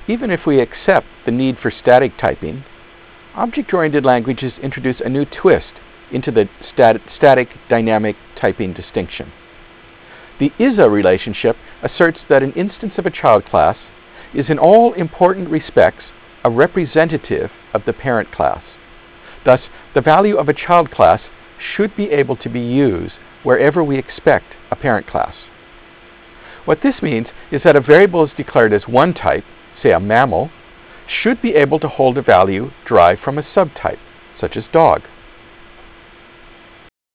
Even if we accept the need for static typing, object-oriented languages introduce a new twist into the static-dynamic typing distinction. The ISA relationship asserts that an instance of a child class is in all important respects a representative of the parent class. Thus, the value of a child class should be able to be used wherever we expect a parent class. What this means is that a variable is declared as one type, say a mammal, should be able to hold a value derived from a subtype, such as dog.